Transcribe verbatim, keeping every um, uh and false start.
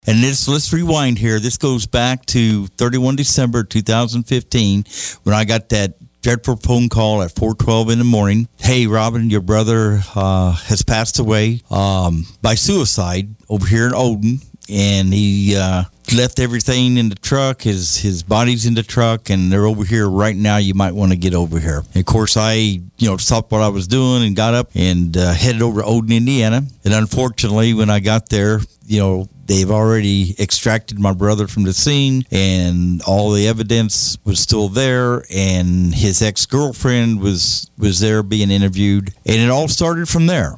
And this, let's rewind here. This goes back to thirty-first of December two thousand fifteen when I got that dreadful phone call at four twelve in the morning. Hey, Robin, your brother uh, has passed away um, by suicide over here in Odin. And he uh, left everything in the truck. His his body's in the truck, and they're over here right now. You might want to get over here. And of course, I you know stopped what I was doing and got up and uh, headed over to Odin, Indiana. And unfortunately, when I got there, you know, they've already extracted my brother from the scene, and all the evidence was still there, and his ex-girlfriend was was there being interviewed, and it all started from there.